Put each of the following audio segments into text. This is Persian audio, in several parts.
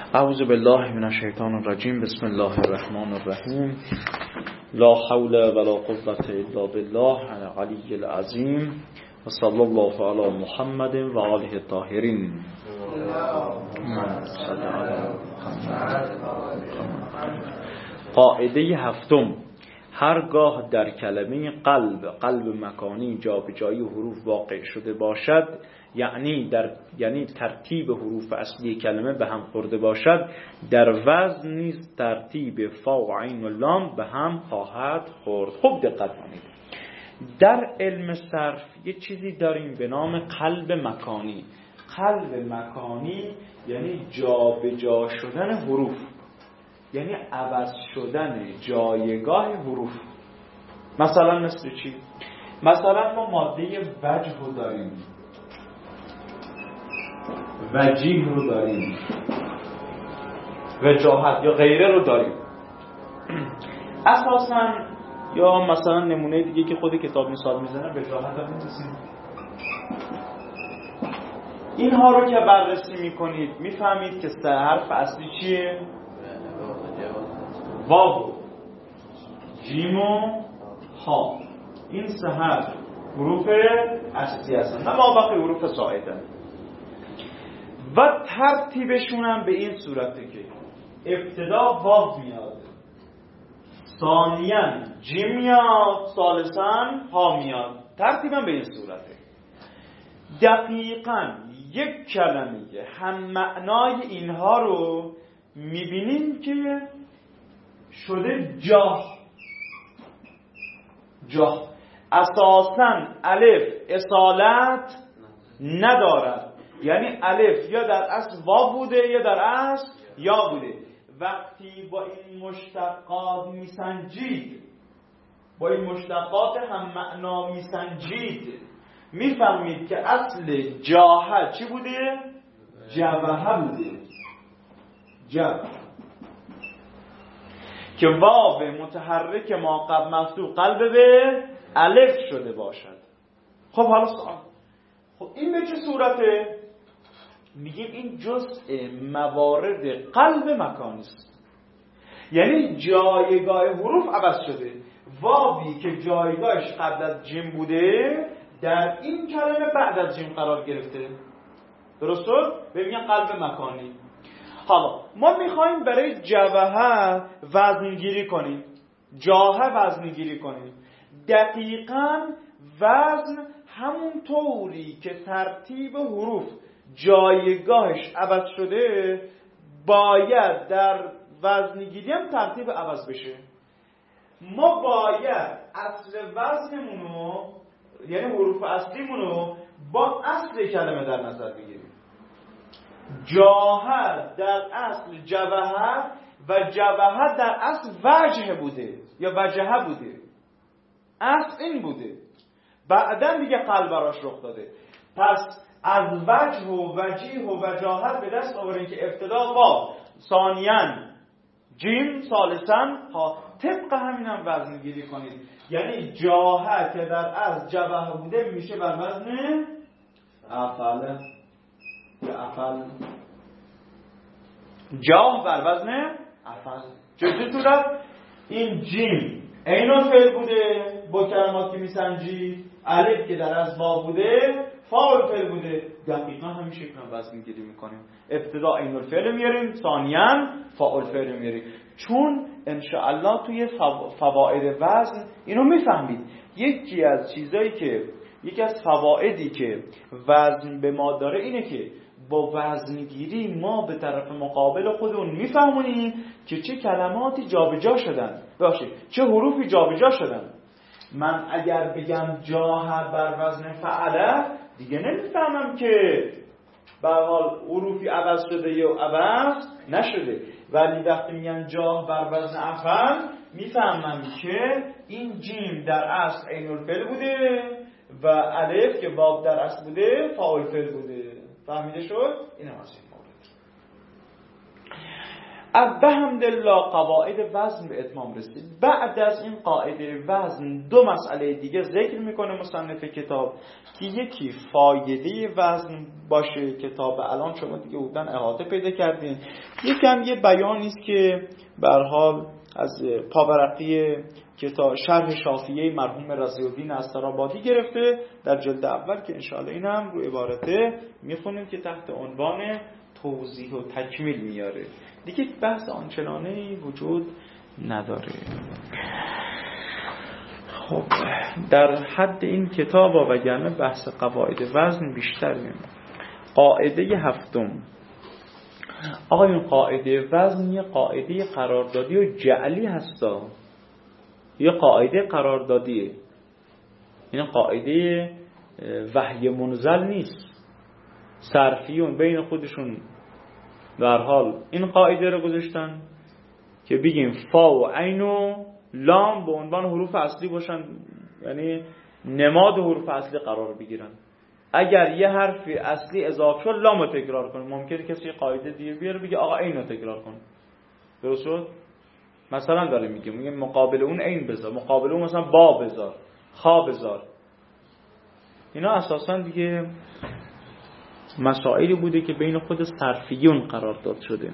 اعوذ بالله من الشیطان الرجیم. بسم الله الرحمن الرحیم. لا حول ولا قوة الا بالله العلی العظیم و صلی الله علی محمد و آله الطاهرین. قاعده هفتم: هرگاه در کلمه قلب مکانی جابجایی حروف واقع شده باشد، یعنی ترتیب حروف اصلی کلمه به هم خورده باشد، در وزن نیز ترتیب فا و عین و لام به هم خواهد خورد. خوب دقت کنید، در علم صرف یه چیزی داریم به نام قلب مکانی. قلب مکانی یعنی جابجا شدن حروف، یعنی عوض شدن جایگاه حروف. مثلا مثل چی؟ مثلا ما ماده وجه رو داریم، وجیه رو داریم، وجاهت یا غیره رو داریم. اساساً یا مثلا نمونه دیگه که خود کتاب مثال میزنه، وجاهت هم می‌رسیم. اینها رو که بررسی میکنید میفهمید که سه حرف اصلی چیه؟ واو، جیم و ها. این سه حرف حروف اصلی هستن، نه مابقی حروف زائده. و ترتیبشون هم به این صورته که ابتدا واو میاد، ثانیاً جیم میاد، ثالثاً ها میاد. ترتیبم به این صورته. دقیقاً یک کلمه هم معنای اینها رو میبینیم که شده جاه. اساساً الف اصالت ندارد، یعنی الف یا در اصل واو بوده یا در اصل یا بوده. وقتی با این مشتقات میسنجید، با این مشتقات هم معنا میسنجید، میفهمید که اصل جاهه چی بوده؟ جوهه بوده. جوهه که واو متحرک ما قبل مفتوح قلب به الف شده باشد. خب حالا سوال، خب این به چه صورته؟ میگیم این جزء موارد قلب مکانی است، یعنی جایگاه حروف عوض شده. واوی که جایگاهش قبل از جیم بوده در این کلمه بعد از جیم قرار گرفته. درست شد؟ ببینیم قلب مکانی. حالا ما میخوایم برای جوهه وزنگیری کنیم، جاهه وزنگیری کنیم. دقیقاً وزن همون طوری که ترتیب حروف جایگاهش عوض شده، باید در وزنگیری هم ترتیب عوض بشه. ما باید اصل وزنمونو، یعنی حروف اصلیمونو با اصل کلمه در نظر بگیریم. جاهه در اصل جوهه و جوهه در اصل وجه بوده یا وجهه بوده. اصل این بوده، بعدن دیگه قلب براش رخ داده. پس از وجه و وجیه و وجاهت به دست آوریم که ابتدا واو، ثانیاً جیم، ثالثاً ها. طبق همین هم وزن گیری کنید، یعنی جاهه که در از جوهه بوده میشه بر وزن افعل یا افعل. جاه بر وزن افعل. چه صورت؟ این جیم عین فعل بوده با کلمات که میسنجی، الف که در از واو بوده، فاعل فعل بوده. دقیقا همین شکل هم وزن گیری میکنیم. ابتدا عین الفعل میاریم، ثانیاً فاعل فعل میاریم. چون انشاءالله توی فواید وزن اینو میفهمید. یکی از فوایدی که وزن به ما داره اینه که با وزنگیری ما به طرف مقابل خودمون میفهمونیم که چه کلماتی جابجا شدن، باشه چه حروفی جابجا شدن. من اگر بگم جاه بر وزن فعله، دیگه نمیفهمم که به حال حروفی عوض شده یا عوض نشده. ولی وقتی میگن جاه بر وزن افعل، میفهمم که این جیم در اصل عین الفعل بوده و الف که واو در اصل بوده فاعل فعل بوده. فهمیده شد؟ این هم از این مورد. بحمدالله قواعد وزن به اتمام رسید. بعد از این قاعده وزن دو مسئله دیگه ذکر میکنه مصنف کتاب که یکی فایده وزن باشه، کتاب الان شما دیگه بودن احاطه پیدا کردین، یکم یه بیانی است که به هر حال از پاورقی کتاب شرح شافعیه مرحوم رضی‌الدین استرابادی گرفته در جلد اول که انشاءالله اینم رو عبارته میخونیم که تحت عنوان توضیح و تکمیل میاره، دیگه بحث آنچنانه وجود نداره. خب در حد این کتاب وگرنه بحث قواعد وزن بیشتر میمونه. قاعده هفتم، آقا این قاعده وزن یه قاعده قراردادی و جعلی هستا، یه قاعده قراردادیه، این قاعده وحی منزل نیست. صرفیون بین خودشون در حال این قاعده رو گذاشتن که بگیم فا و عین و لام به عنوان حروف اصلی باشن، یعنی نماد حروف اصلی قرار بگیرن. اگر یه حرف اصلی اضافه شد لام رو تکرار کنه، ممکنه کسی قاعده دیگه بیاره بگه آقا عین رو تکرار کن. درست شد؟ مثلا داره میگه مقابل اون عین بذار، مقابل اون مثلا با بذار، خا بذار. اینا اساسا دیگه مسائلی بوده که بین خود صرفیون قرار داد شده.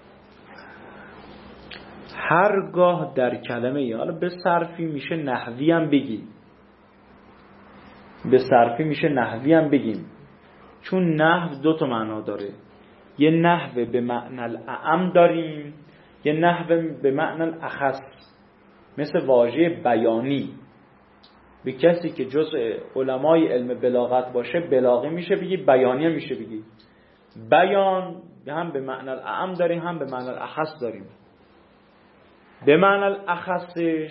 هرگاه در کلمه، حالا به صرفی میشه نحوی هم بگی، به صرفی میشه نحوی هم بگیم، چون نحو دو تا معنا داره، یه نحو به معنی الاعم داریم، یه نحو به معنی الاخص، مثل واژه بیانی. به کسی که جزء علمای علم بلاغت باشه بلاغی میشه بگی، بیانی میشه بگی. بیان هم به معنی الاعم داریم هم به معنی الاخص داریم. به معنی الاخصش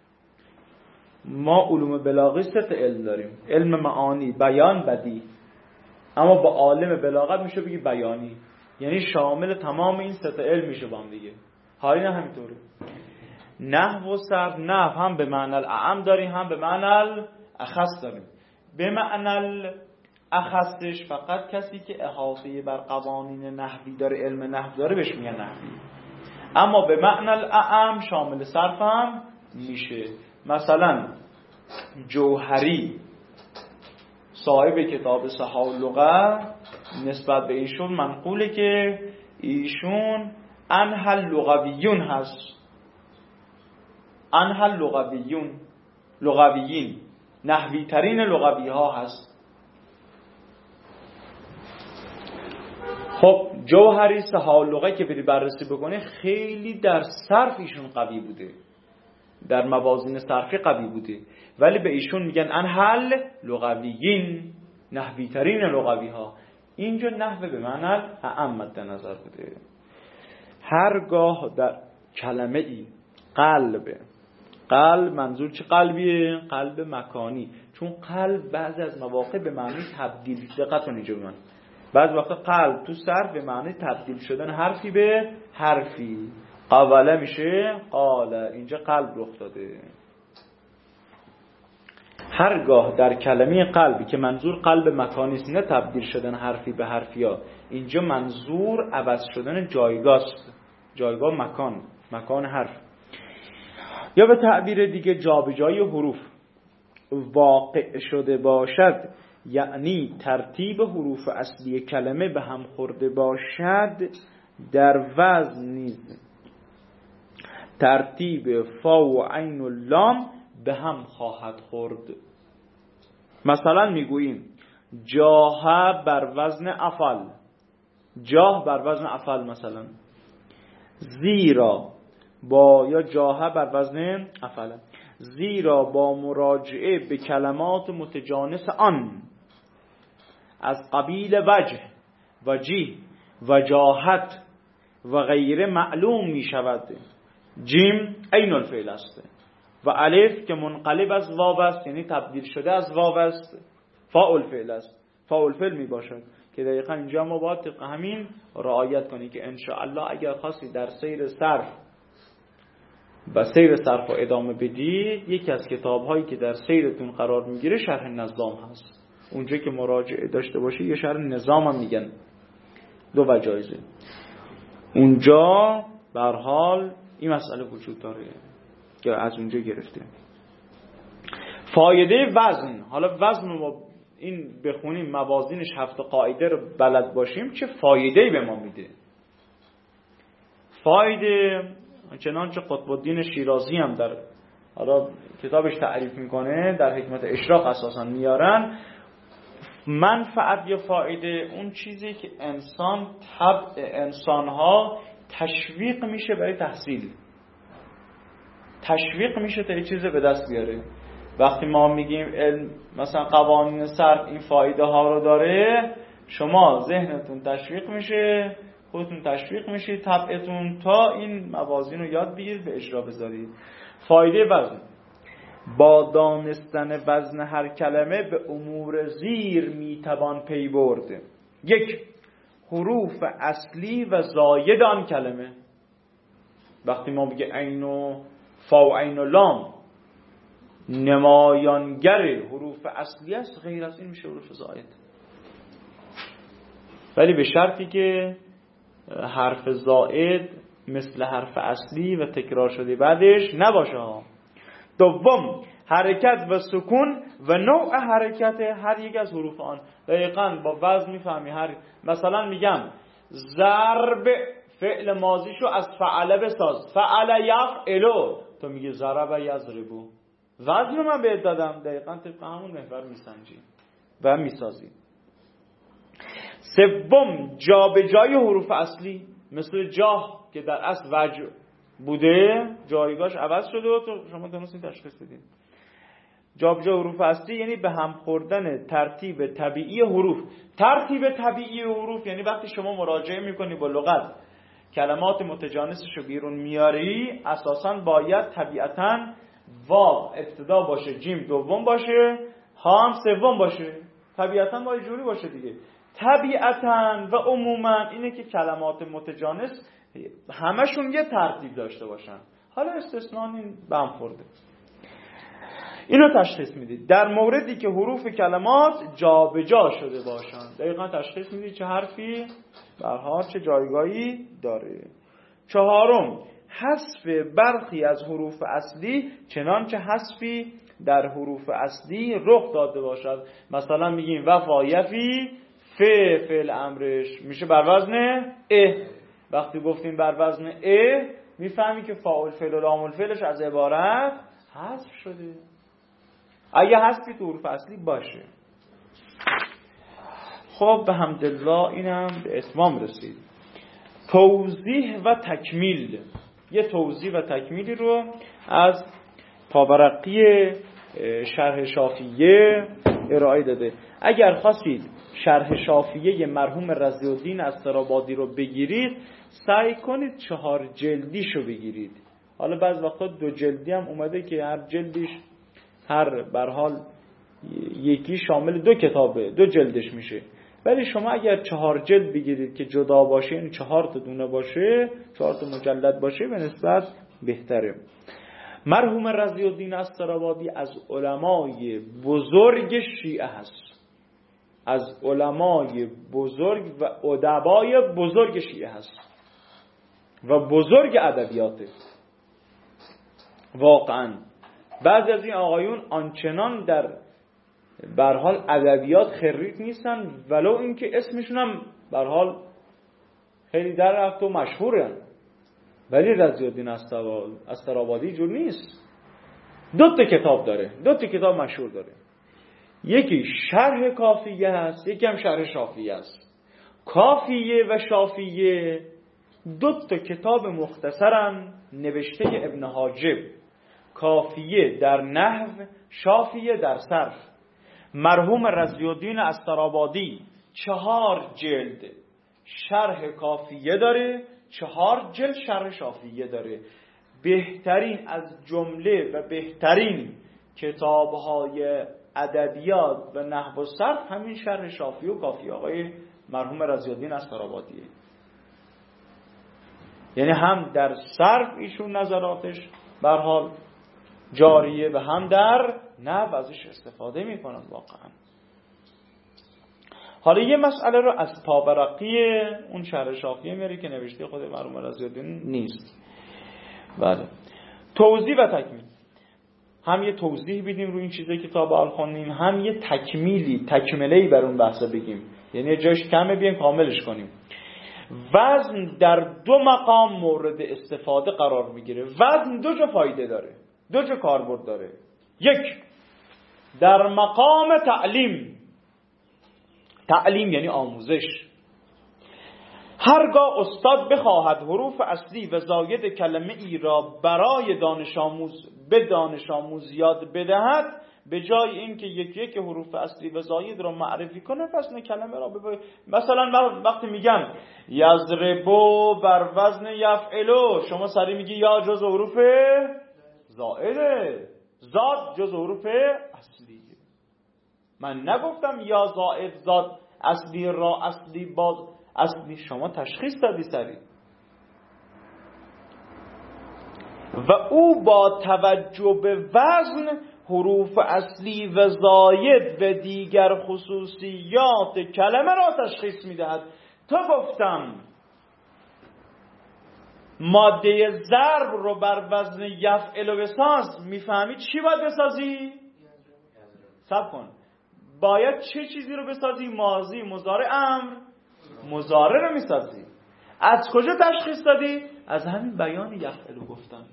ما علوم بلاغی سه تا علم داریم، علم معانی، بیان، بدیع. اما با عالم بلاغت میشه بگی بیانی، یعنی شامل تمام این سه تا علم میشه با هم دیگه. حالی نه همینطوره. نحو و صرف، نحو هم به معنی الاعم داریم هم به معنی الاخص داریم. به معنی الاخصش فقط کسی که احاطه بر قوانین نحوی داره، علم نحو داره، بهش میگن نحوی. اما به معنی الاعم شامل صرف هم میشه. مثلا جوهری صاحب کتاب صحاح اللغه نسبت به ایشون منقوله که ایشون انحل لغویون هست، انحل لغویین، نحوی ترین لغوی ها هست. خب جوهری صحاح اللغه که بری بررسی بکنه خیلی در صرف ایشون قوی بوده، در موازین صرفی قوی بوده، ولی به ایشون میگن انحل لغویین، نحوی ترین لغوی ها. اینجا نحوه به معنی اعم مد نظر بوده. هرگاه در کلمه ای قلب منظور چه قلبیه؟ قلب مکانی، چون قلب بعضی از مواقع به معنی تبدیل، دقت کنید اینجا، بعضی وقتا قلب تو صرف به معنی تبدیل شدن حرفی به حرفی، قوله میشه قاله، اینجا قلب رخ داده. هرگاه در کلمه قلبی که منظور قلب مکانی است، نه تبدیل شدن حرفی به حرفیا، اینجا منظور عوض شدن جایگاه است، جایگاه مکان حرف، یا به تعبیر دیگه جابجایی حروف واقع شده باشد، یعنی ترتیب حروف اصلی کلمه به هم خورده باشد، در وزن نیز ترتیب فا و عین و لام به هم خواهد خورد. مثلا میگوییم جاه بر وزن افعل، جاه بر وزن افعل مثلا، زیرا با، یا جاه بر وزن افعل، زیرا با مراجعه به کلمات متجانس آن از قبیل وجه، وجیه، وجاهت و غیره معلوم می شود. جیم عین الفعل است و الف که منقلب از واو است، یعنی تبدیل شده از واو است، فاء الفعل است، فاء الفعل می باشد که دقیقا اینجا ما باید طبق همین رعایت کنید که ان شاء الله اگر خاصی در سیر صرف و سیر صرف رو ادامه بدید، یکی از کتاب‌هایی که در سیرتون قرار میگیره شرح نظام هست، اونجا که مراجعه داشته باشی یه شرح نظام هم میگن، دو وجایزه. اونجا به هر حال این مسئله وجود داره که از اونجا گرفته. فایده وزن، حالا وزن رو این بخونیم موازینش 7 قاعده رو بلد باشیم چه فایده‌ای به ما میده. فایده چنانچه قطب الدین شیرازی هم در حالا کتابش تعریف میکنه، در حکمت اشراق اساسا میارن، منفعت یا فایده اون چیزی که انسانها تشویق میشه برای تحصیل، تشویق میشه تا یه چیز به دست بیاره. وقتی ما میگیم علم مثلا قوانین صرف این فایده ها رو داره، شما ذهنتون تشویق میشه، خودتون تشویق میشید، طبعتون تا این موازین رو یاد بگیرید به اجرا بذارید. فایده وزن، با دانستن وزن هر کلمه به امور زیر میتوان پی برد. 1. حروف اصلی و زاید آن کلمه. وقتی ما بگه عین و فا و عین و لام نمایانگر حروف اصلی است، غیر از این میشه حروف زاید. ولی به شرطی که حرف زائد مثل حرف اصلی و تکرار شده بعدش نباشه. 2. حرکت و سکون و نوع حرکت هر یک از حروف آن. دقیقاً با وزن میفهمی. مثلا میگم ضرب فعل ماضیشو از فعل بساز، فعل یفعلو، تو میگی ضرب یضربو، وزن رو من بهت دادم، دقیقاً طبق همون محور میسنجی و میسازی. 3. جا به جای حروف اصلی، مثل جاه که در اصل وجه بوده جایگاهش عوض شده و شما تونستین تشخیص بدین. جا به جای حروف اصلی یعنی به هم خوردن ترتیب طبیعی حروف. ترتیب طبیعی حروف یعنی وقتی شما مراجعه میکنی با لغت کلمات متجانسش رو بیرون میاری، اساساً باید طبیعتاً واو ابتدا باشه، جیم دوم باشه، ها هم سوم باشه. طبیعتاً باید جوری باشه دیگه. طبیعتاً و عموماً اینه که کلمات متجانس همشون یه ترتیب داشته باشن. حالا استثناء این بهم خورده. اینو تشخیص میدید. در موردی که حروف کلمات جا به جا شده باشن، دقیقاً تشخیص میدید چه حرفی برها چه جایگاهی داره. 4. حذف برخی از حروف اصلی چنانچه حذفی در حروف اصلی رخ داده باشد. مثلا میگیم وفایفی فعل امرش میشه بر وزن ا. وقتی گفتیم بر وزن ا میفهمی که فاعل فعل و لام الفعلش از عبارت حذف شده، اگه حذفی تو حروف اصلی باشه. خب به حمدالله اینم به اتمام رسید. توضیح و تکمیل. یه توضیح و تکمیلی رو از پاورقی شرح شافیه ارائه داده. اگر خواستید شرح شافیه مرحوم رضی الدین استرابادی رو بگیرید، سعی کنید 4 جلدیشو بگیرید. حالا بعض وقتا 2 جلدی هم اومده که هر جلدیش هر برحال یکی شامل 2 کتابه، 2 جلدش میشه. ولی شما اگر 4 جلد بگیرید که جدا باشه، این 4 تا دونه باشه، 4 تا مجلد باشه، به نسبت بهتره. مرحوم رضی الدین استرابادی از علمای بزرگ شیعه هست، از علمای بزرگ و ادبای بزرگ شیعه هست و بزرگ ادبیاته. واقعا بعضی از این آقایون آنچنان در برحال ادبیات خرید نیستن، ولو اینکه اسمشون هم برحال خیلی در رفت و مشهورن، ولی رضی الدین استرابادی جور نیست. 2 تا کتاب داره، 2 تا کتاب مشهور داره. یکی شرح کافیه هست، یکی هم شرح شافیه هست. کافیه و شافیه 2 تا کتاب مختصرن نوشته ابن حاجب. کافیه در نحو، شافیه در صرف. مرحوم رضی الدین استرابادی 4 جلد شرح کافیه داره، 4 جلد شرح شافیه داره. بهترین از جمله و بهترین کتاب‌های ادبیات و نحو و صرف همین شرح شافیه و کافیه آقای مرحوم رضی الدین استرابادی. یعنی هم در صرف ایشون نظراتش به هر حال جاریه و هم در نحو ازش استفاده میکنن واقعا. حالا یه مسئله رو از طابرقی اون شرح شافعی میاره که نوشته خود مرحوم رضی‌الدین نیست. بله، توضیح و تکمیل. هم یه توضیح بدیم روی این چیزایی که تا به حال خوندیم، هم یه تکمله‌ای بر اون بحث بگیم، یعنی جاش کمه بیایم کاملش کنیم. وزن در دو مقام مورد استفاده قرار میگیره. وزن دو جا فایده داره، دو جا کاربرد داره. یک، در مقام تعلیم یعنی آموزش. هرگاه استاد بخواهد حروف اصلی و زاید کلمه ای را برای دانش آموز یاد بدهد، به جای اینکه یک حروف اصلی و زاید را معرفی کنه، وزن کلمه را مثلا وقتی میگم یضربو بر وزن یفعلو، شما سری میگی یا جز حروف زائده، زاد جز حروف اصلی. من نگفتم یا زائد زاد اصلی را اصلی باز اصلی، شما تشخیص دادی سری. و او با توجه به وزن حروف اصلی و زاید و دیگر خصوصیات کلمه را تشخیص میدهد. تا گفتم ماده ضرب رو بر وزن یفعل بساز، میفهمی چی باید بسازی؟ صبر کن، باید چه چیزی رو بسازی؟ ماضی، مضارع، امر. مضارع رو میسازی. از کجا تشخیص دادی؟ از همین بیان یفعل گفتم.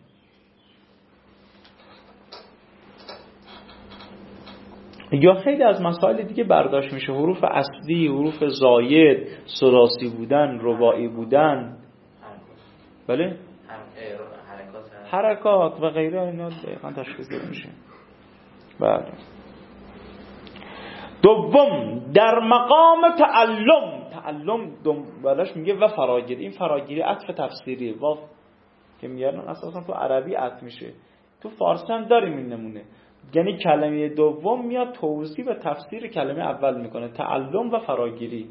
یا خیلی از مسائل دیگه برداشت میشه، حروف اصلی، حروف زاید، ثلاثی بودن، رباعی بودن، بله، حرکات و غیره، اینا دقیقا تشخیص داده میشه. بله. دوم، در مقام تعلم دوبارش میگه و فراگیری. این فراگیری عطف تفسیریه، واف که میارن اساسا تو عربی عطف میشه، تو فارسی هم داریم این نمونه. یعنی کلمه دوم میاد توضیح و تفسیر کلمه اول میکنه، تعلم و فراگیری.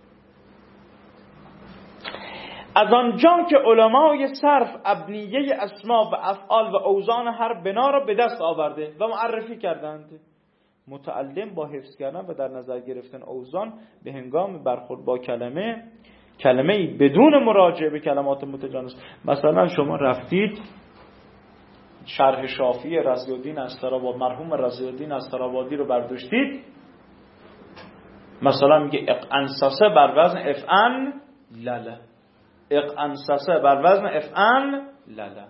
از آنجا که علمای صرف ابنیه اسما و افعال و اوزان هر بنا را به دست آورده و معرفی کردند، متعلم با حفظ کردن و در نظر گرفتن اوزان به هنگام برخورد با کلمه‌ای بدون مراجعه به کلمات متجانس. مثلا شما رفتید شرح شافعی رضی‌الدین استرابادی، مرحوم رضی‌الدین استرابادی رو برداشتید، مثلا میگه اقعنصصه بر وزن افعن لله، اقعنصصه بر وزن افعن لله.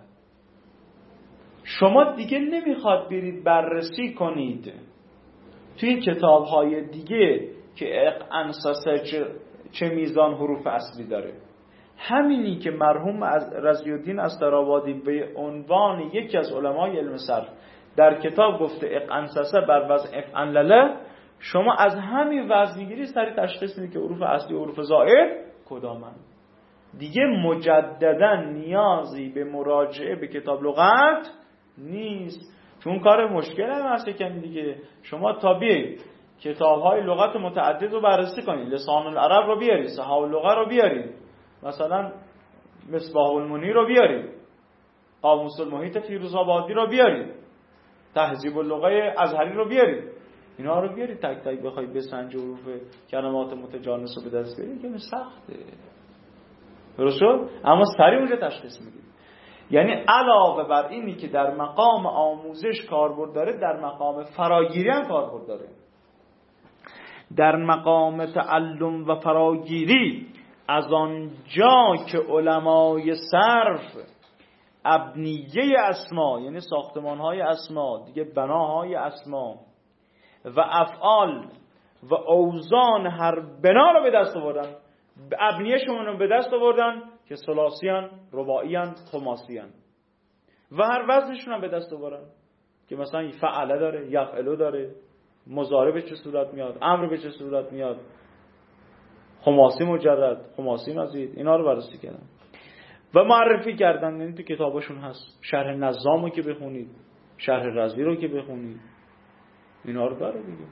شما دیگه نمیخواد برید بررسی کنید توی کتاب‌های دیگه که اقعنصصه چه میزان حروف اصلی داره. همینی که مرحوم از رضی‌الدین استرابادی به عنوان یکی از علمای علم صرف در کتاب گفته اقعنصصه بر وزن افعن لله، شما از همین وزن میگیری سری تشخیص میدی که حروف اصلی و حروف زائد کدامن. دیگه مجددا نیازی به مراجعه به کتاب لغت نیست، چون کار مشکل هم هست کمی دیگه. شما تا بیایید کتاب‌های لغت متعدد رو بررسی کنید، لسان العرب رو بیارید، صحاح اللغه رو بیارید، مثلا مصباح المنیر رو بیارید، قاموس المحیط فیروزآبادی رو بیارید، تهذیب اللغه ازهری رو بیارید، اینا رو بیارید تک تک بخواید بسنجید حروف کلمات متجانس رو به دست بیارید که سخته. درست شد؟ اما سریع اونجا تشخیص میدید. یعنی علاوه بر اینی که در مقام آموزش کاربرد داره، در مقام فراگیری هم کاربرد داره. در مقام تعلم و فراگیری از آنجا که علمای صرف ابنیه اسما، یعنی ساختمان‌های اسما دیگه، بناهای اسما و افعال و اوزان هر بنا رو به دست آوردن، ابنیه شما رو به دست آوردن که ثلاثیان، رباعیان، خماسیان، و هر وزنشون هم به دست آوردن که مثلا فعله داره، یفعلو داره، مضارع به چه صورت میاد، امر به چه صورت میاد، خماسی مجرد، خماسی مزید، اینا رو بررسی کردن و معرفی کردن. یعنی تو کتابشون هست. شرح نظامو که بخونید، شرح رضی رو که بخونید، اینا رو داره دیگه.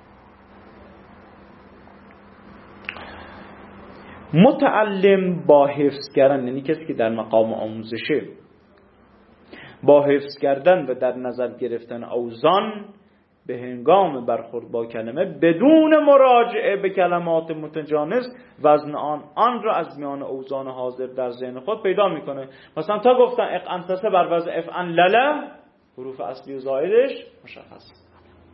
متعلم با حفظ کردن، یعنی کسی که در مقام آموزشه، با حفظ کردن و در نظر گرفتن اوزان به هنگام برخورد با کلمه بدون مراجعه به کلمات متجانس وزن آن را از میان اوزان حاضر در ذهن خود پیدا میکنه. مثلا تا گفتن اقعنتسه بر وزن افعن لله، حروف اصلی و زایدش مشخص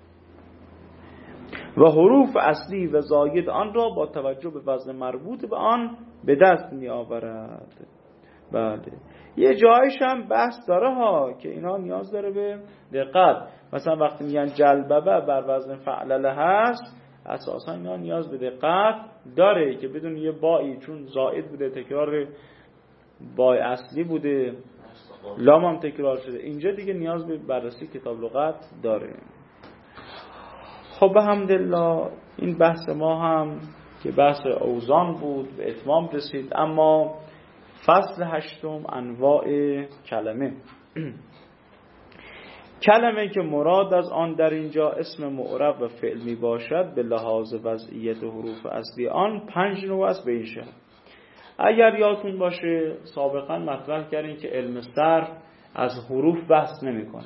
و حروف اصلی و زاید آن را با توجه به وزن مربوط به آن به دست می آورد. بله، یه جایش هم بحث داره ها که اینا نیاز داره به دقت. مثلا وقتی میگن جلببه بر وزن فعلله هست، اساسا اینا نیاز به دقت داره که بدون یه بایی، چون زائد بوده، تکرار بای اصلی بوده، لام هم تکرار شده، اینجا دیگه نیاز به بررسی کتاب لغت داره. خب الحمدلله این بحث ما هم که بحث اوزان بود به اتمام رسید. اما فصل 8 انواع کلمه. کلمه که مراد از آن در اینجا اسم معرب و فعل می باشد به لحاظ وضعیت حروف اصلی آن 5 نوع است به این شکل. اگر یادتون باشه سابقا مطرح کردیم که علم صرف از حروف بحث نمی‌کنه.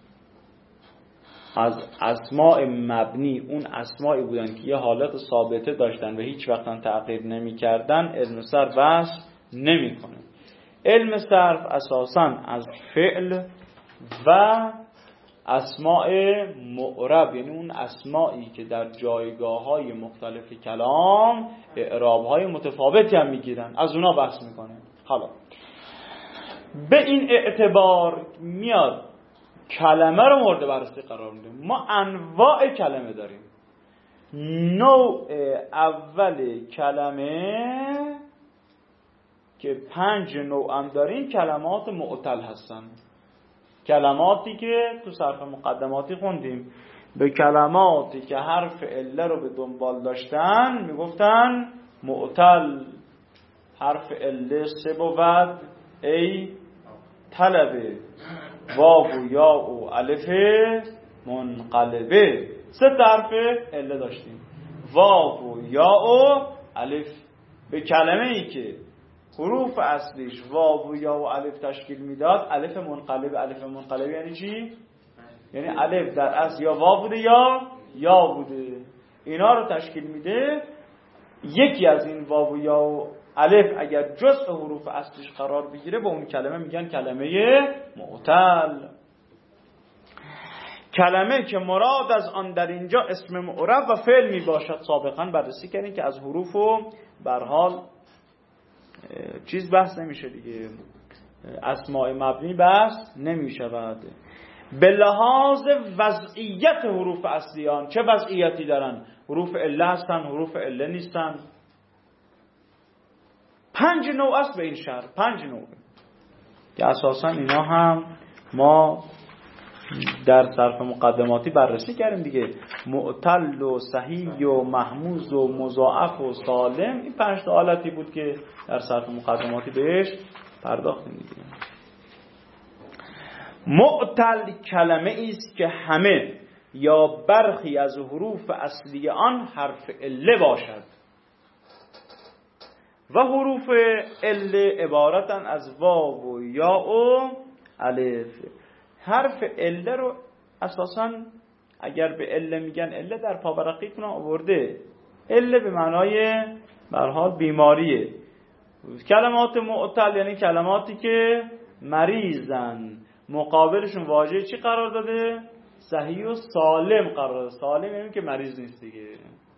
از اسماء مبنی، اون اسمائی بودن که یه حالت ثابته داشتن و هیچ وقتا تغییر نمی‌کردن، علم صرف بحث نمی‌کنه. علم صرف اساساً از فعل و اسماء معرب، یعنی اون اسمایی که در جایگاه‌های مختلف کلام اعراب‌های متفاوتی هم می‌گیرن، از اونا بحث می‌کنه. حالا به این اعتبار میاد کلمه رو مورد بررسی قرار میده. ما انواع کلمه داریم. نوع اول کلمه که 5 نوع هم داریم کلمات معتل هستن. کلماتی که تو صرف مقدماتی خوندیم، به کلماتی که حرف عله رو به دنبال داشتن میگفتن معتل. حرف عله 3 بود: ای، طلبه، واو و یا و الف منقلبه. 3 حرف عله داشتیم: واو و یا و الف. به کلمه ای که حروف اصلیش واو و یا و الف تشکیل میداد، الف منقلبه. الف منقلبه یعنی چی؟ یعنی الف در اصل یا واو بوده یا بوده، اینا رو تشکیل میده. یکی از این واو و یا و الف اگر جزء حروف اصلیش قرار بگیره به اون کلمه میگن کلمه معتل. کلمه که مراد از آن در اینجا اسم معرب و فعل می باشد، سابقا بررسی کردیم که از حروف و برحال چیز بحث نمیشه دیگه، اسماء مبنی بحث نمیشود. به لحاظ وضعیت حروف اصلیان چه وضعیتی دارن؟ حروف عله هستن، حروف عله نیستن. 5 نوع است به این شرح. 5 نوع که اساسا اینا هم ما در صرف مقدماتی بررسی کردیم دیگه. معتل و صحیح و محموز و مضاعف و سالم، این 5 تا حالتی بود که در صرف مقدماتی بهش پرداختیم دیگه. معتل کلمه است که همه یا برخی از حروف اصلی آن حرف عله باشد و حروف عله عبارتن از واو و یا و الف. حرف عله رو اساساً اگر به عله میگن، عله در پاورقیتون آورده، عله به معنای به هر حال بیماریه. کلمات معتل یعنی کلماتی که مریضن، مقابلشون واژه چی قرار داده؟ صحیح و سالم قرار داده. سالم یعنی که مریض نیست دیگه،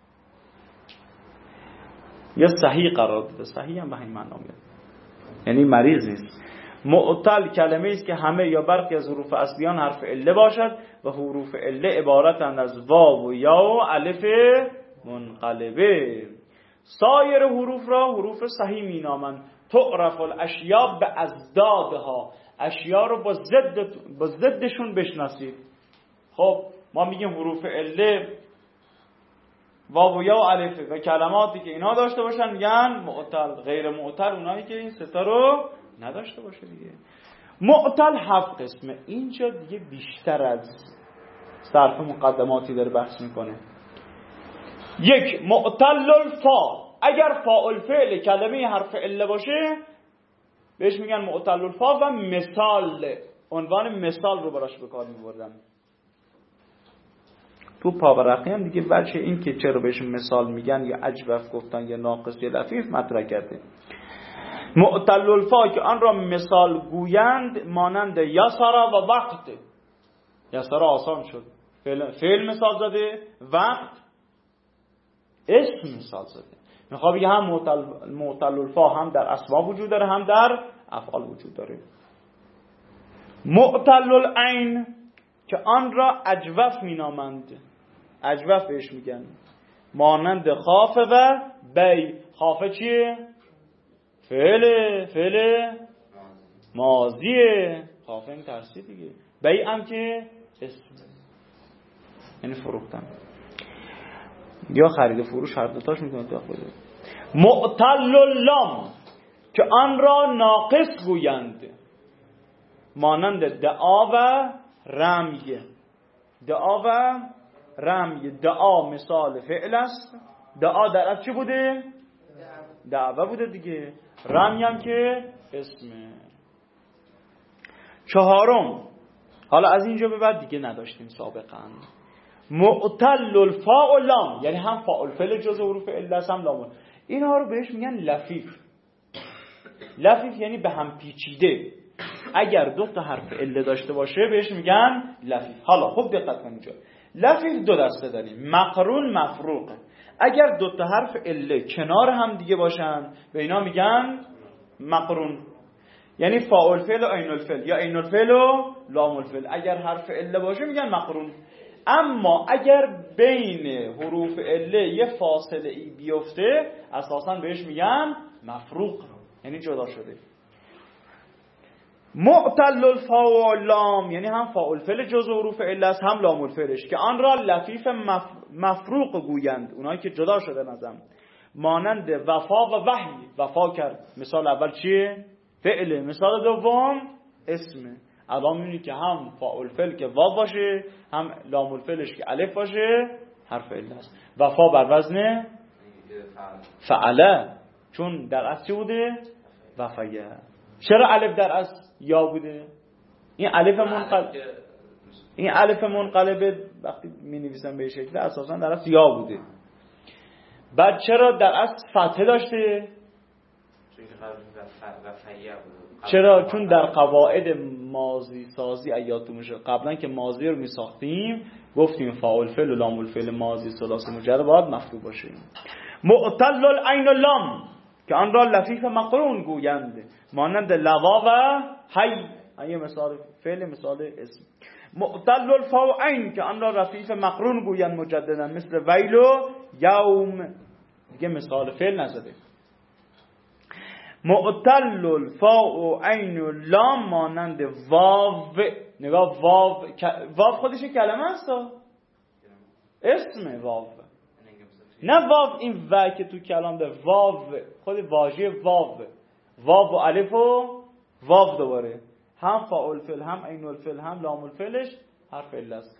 یا صحیح قرار داده. صحیح هم به همین معنا میاد، یعنی مریض نیست. معتل کلمه است که همه یا برخی از حروف اصلیان حرف عله باشد و حروف عله عبارتند از واو و یا و الف منقلبه. سایر حروف را حروف صحیح مینامند. تعرف الاشیاء به ازدادها، اشیاء رو با ضدشون بشناسید. خب ما میگیم حروف عله واو و یا و الف و کلماتی که اینا داشته باشن میگن معتل. غیر معتل اونایی که این 3 تا رو نداشته باشه دیگه. معتل 7 قسمه. اینجا دیگه بیشتر از صرف مقدماتی داره بحث میکنه. 1. معتل الفا. اگر فاعل فعل کلمه حرف عله باشه بهش میگن معتل الفا و مثال، عنوان مثال رو براش به کار میبردن. تو پاورقی هم دیگه بچه این که چرا بهش مثال میگن یا اجوف گفتن یا ناقص یا لفیف مطرح کرده. معتل الفا که آن را مثال گویند مانند یسرا و وقت. یسرا آسان شد، فعل مثال زده، وقت اسم مثال زده. میخواد بگه هم معتل الفا هم در اسما وجود داره هم در افعال وجود داره. معتل العین که آن را اجوف مینامند، اجوف بهش میگن، مانند خافه و بی. خافه چیه؟ فعل ماضیه، خافه این ترسی دیگه. بی هم که اسم، یعنی فروختن یا خرید و فروش، هر دوتاش میتونه اتفاق بیفته. معتل اللام که آن را ناقص گویند، مانند دعا و رمی. دعا و رمی، دعا مثال فعل است، دعا در اصل چی بوده؟ دعوه بوده دیگه. رمی هم که اسمه. چهارم، حالا از اینجا به بعد دیگه نداشتیم سابقا. معتل الفاء و لام، یعنی هم فاعل فعل جزء حروف عله است هم لام. اینها رو بهش میگن لفیف. لفیف یعنی به هم پیچیده. اگر دو تا حرف عله داشته باشه بهش میگن لفیف. حالا خوب دقت کنید اینجا. لفیف دو دسته داریم، مقرون، مفروق. اگر دو تا حرف عله کنار هم دیگه باشن به اینا میگن مقرون، یعنی فاعل فعل و عین الفعل یا عین الفعل و لام الفعل. اگر حرف عله باشه میگن مقرون. اما اگر بین حروف عله یه فاصله ای بیفته اساساً بهش میگن مفروق، یعنی جدا شده. معتل الفاء و لام یعنی هم فاعل فعل جزء حروف عله است هم لام الفعلش، که آن را لفیف مفروق گویند، اونایی که جدا شده نظم. مانند وفا و وحی. وفا کرد، مثال اول چیه؟ فعله. مثال دوم اسمه. الان می‌بینید که هم فاعل فعل که واو باشه هم لام الفعلش که الف باشه حرف عله است. وفا بر وزن فعله، چون در اصل بوده وفیه. چرا الف در اصل یا بوده؟ این الف منقلبه وقتی می‌نویسن به شکل اساسا در اصل یا بوده. بعد چرا در اصل فتحه داشته؟ چرا؟ چون در قواعد ماضی سازی ایاتون میشه قبلا که ماضی رو میساختیم گفتیم فاعل فعل و لام الفعل ماضی ثلاثی مجرد باید مفتوح باشه. معتل العین و لام که آن را لفیف مقرون گویند، مانند لوا و حی. این مثال فعل، مثال اسم. معتل الفاء و عین که آن را لفیف مقرون گویند مجددا، مثل ویل و یوم. دیگه مثال فعل نزده. معتل الفاء و عین و لام مانند واو. نگاه، واو خودش کلمه است، اسم واو، نه واو این و که تو کلام ده. واو خود واژه واو و الف و واو دوباره هم فاعل فعل هم عین الفعل هم لام الفعلش حرف عله است.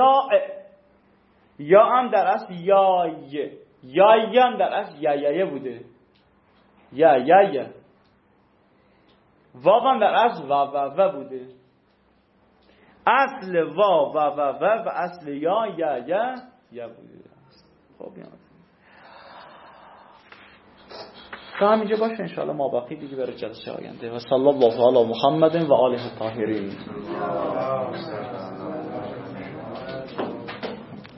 یا هم در اصل یا هم در اصل یا بوده. یا واو هم در اصل و بوده. اصل واو و اصل یا بوده. خب تا همینجا باشه انشاءالله. ما باقی دیگه برای جلسه آینده. و صلی الله علی محمد و آله الطاهرین.